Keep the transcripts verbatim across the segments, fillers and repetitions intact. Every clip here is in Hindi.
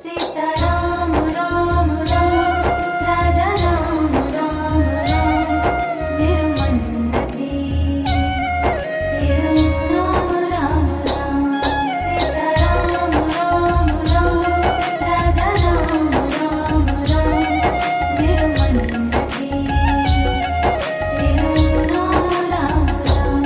सीताराम राम राम राजा राम राम राम मेरु मन रखे तेरु नाम राम राम सीताराम राम राम राजा राम राम राम मेरु मन रखे तेरु नाम राम राम।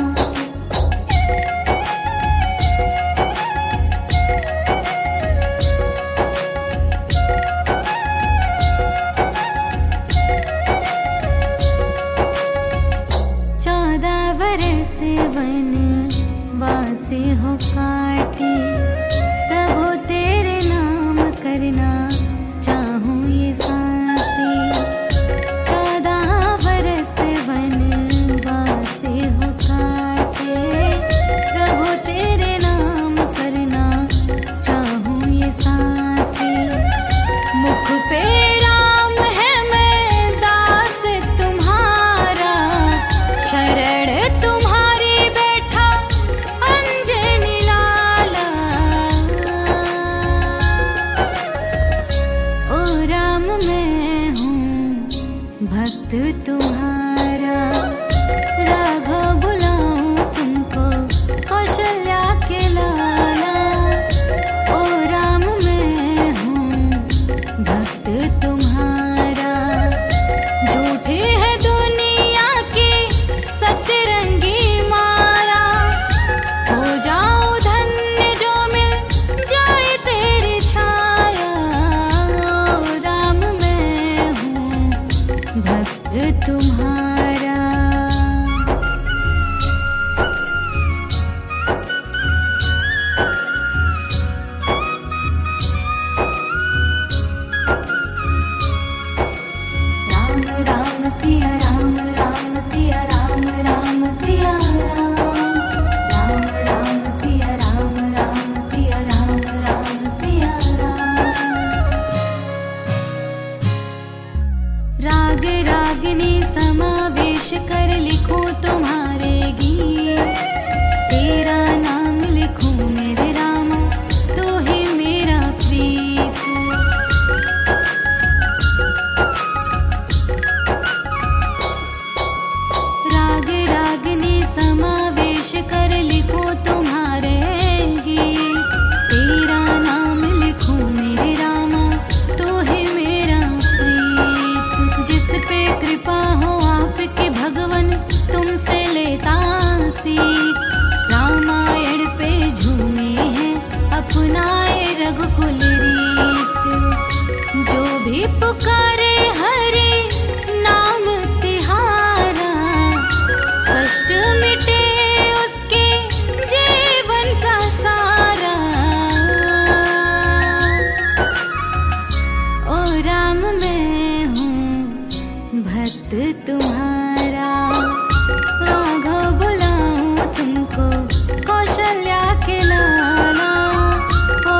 चौदह बरस वन वासी हो काटे, प्रभु तेरे नाम करना चाहूं ये सांसे। चौदह बरस वन वासी हो काटे, प्रभु तेरे नाम करना चाहूं ये सांसे। मुख पे राम है मैं दास तुम्हारा, शरण तुम्हारी बैठा अंजनी लाला। ओ राम मैं हूँ भक्त तुम्हारा, राघव बुलाऊं तुमको कौशल्या के लाला। ओ राम मैं हूँ भक्त तुम्हारा, झूठी है दुनिया की सतरंगी माया। हो जाऊं धन्य जो मिल जाए तेरी छाया। ओ राम मैं हूँ भक्त तुम्हारा। राम राम सिया राम राम सिया राम राम सिया राम। राम राम सिया राम राम सिया राम राम सिया राम। राग रागिनी समावेश कर लिखूं तुम्हारे गीत, तेरा नाम लिखूं मेरे रामा तो ही मेरा प्रीत। राग रागिनी समावेश कर लिखूं तुम्हारे गीत, तेरा नाम लिखूं मेरे रामा तो ही मेरा प्रीत। जिस पे कृपा हो आपकी भगवन तुमसे लेता सीख, रामायण पे झूमे हैं अपनाए रघुकुल रीत। जो भी पुकारे हरि नाम तिहारा, कष्ट मिटे उसके जीवन का सारा। ओ राम मैं हूँ भक्त तुम्हारा, राघव बुलाऊं तुमको कौशल्या के लाला। ओ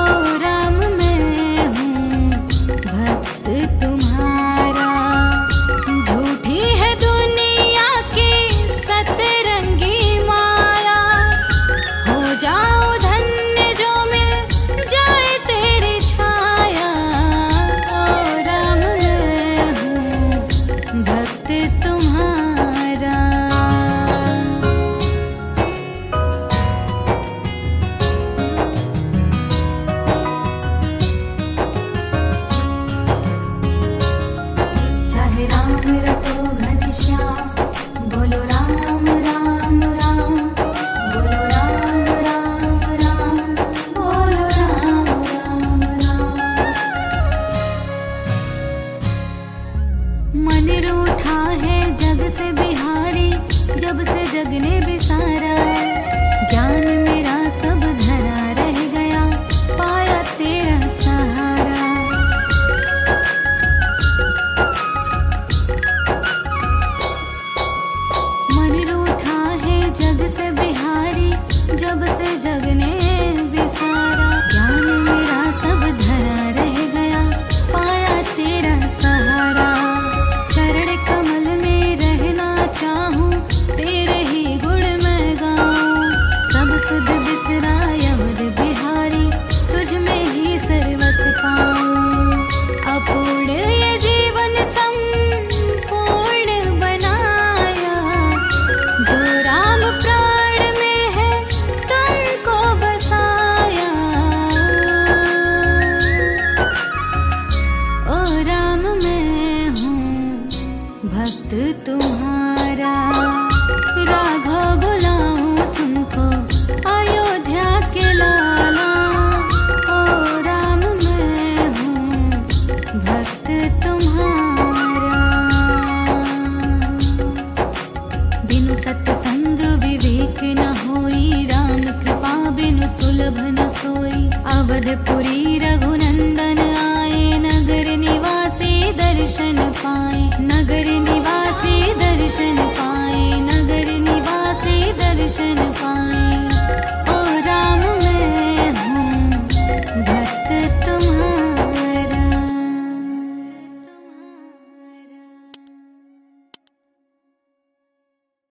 अवधपुरी रघुनंदन आए, नगर निवासी दर्शन पाए, नगर निवासी